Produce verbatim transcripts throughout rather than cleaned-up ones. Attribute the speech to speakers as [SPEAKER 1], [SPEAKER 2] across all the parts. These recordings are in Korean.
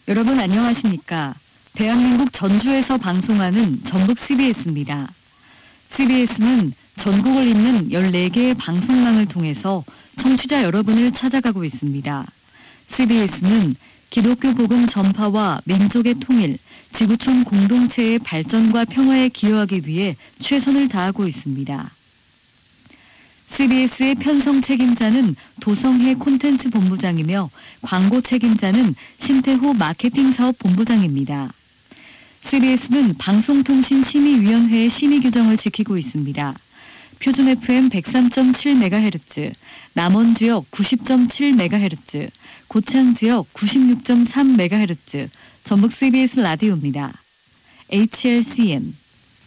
[SPEAKER 1] 여러분 안녕하십니까? 대한민국 전주에서 방송하는 전북 씨비에스입니다. 씨비에스는 전국을 잇는 열네 개의 방송망을 통해서 청취자 여러분을 찾아가고 있습니다. 씨비에스는 기독교 복음 전파와 민족의 통일, 지구촌 공동체의 발전과 평화에 기여하기 위해 최선을 다하고 있습니다. 씨비에스의 편성 책임자는 도성혜 콘텐츠 본부장이며 광고 책임자는 신태호 마케팅 사업 본부장입니다. 씨비에스는 방송통신심의위원회의 심의 규정을 지키고 있습니다. 표준 에프엠 백삼 점 칠 메가헤르츠, 남원지역 구십 점 칠 메가헤르츠, 고창지역 구십육 점 삼 메가헤르츠, 전북 씨비에스 라디오입니다. 에이치엘씨엠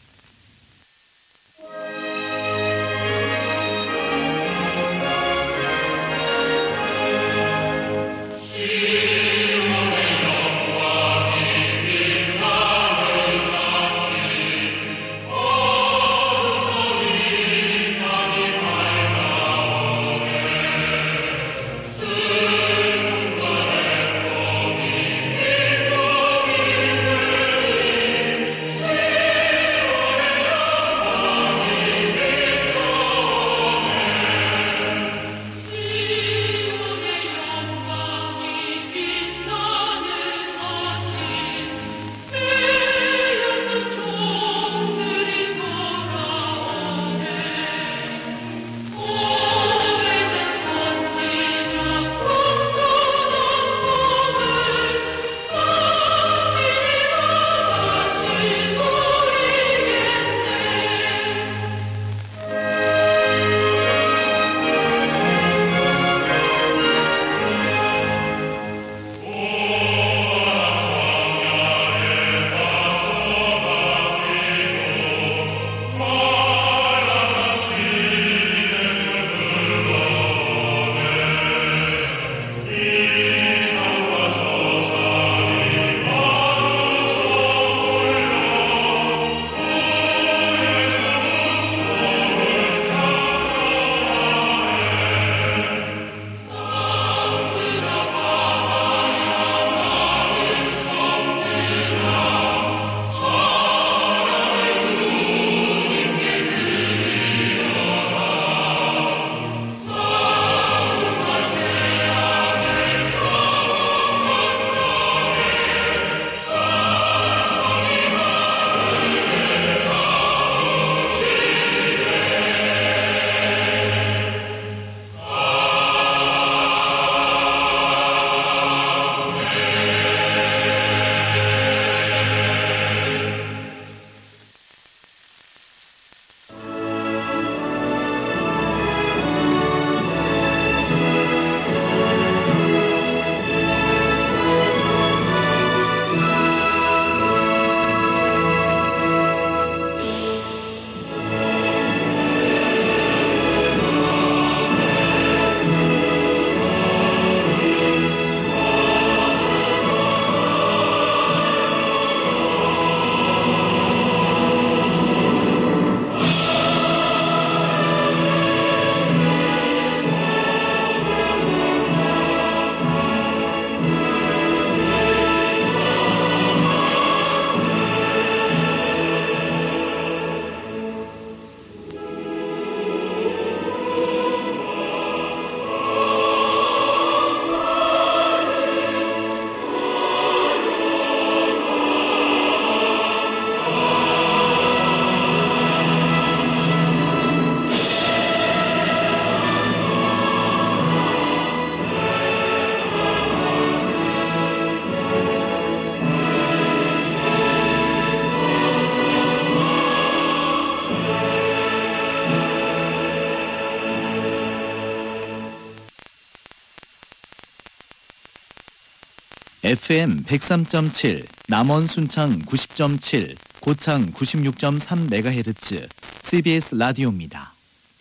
[SPEAKER 2] 에프엠 백삼 점 칠, 남원 순창 구십 점 칠, 고창 구십육 점 삼 메가헤르츠 씨비에스 라디오입니다.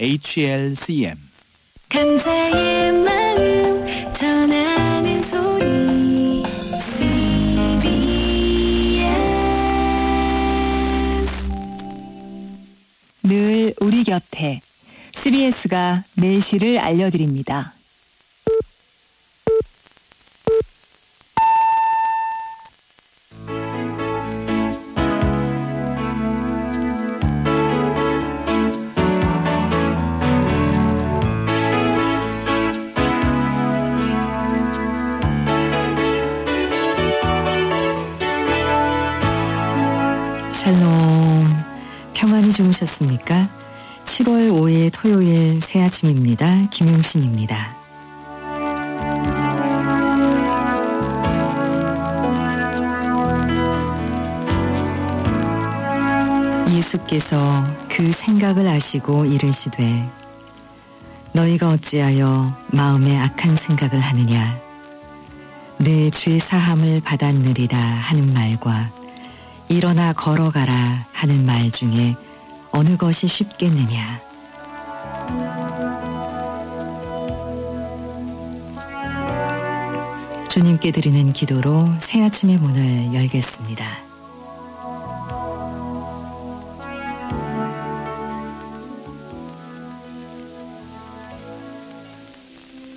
[SPEAKER 2] 에이치엘씨엠
[SPEAKER 3] 감사의 마음 전하는 소리 씨비에스
[SPEAKER 1] 늘 우리 곁에 씨비에스가 내실을 알려드립니다.
[SPEAKER 4] 주무셨습니까? 칠월 오일 토요일 새 아침입니다. 김용신입니다. 예수께서 그 생각을 아시고 이르시되 너희가 어찌하여 마음에 악한 생각을 하느냐 내 죄 사함을 받았느리라 하는 말과 일어나 걸어가라 하는 말 중에 어느 것이 쉽겠느냐. 주님께 드리는 기도로 새 아침의 문을 열겠습니다.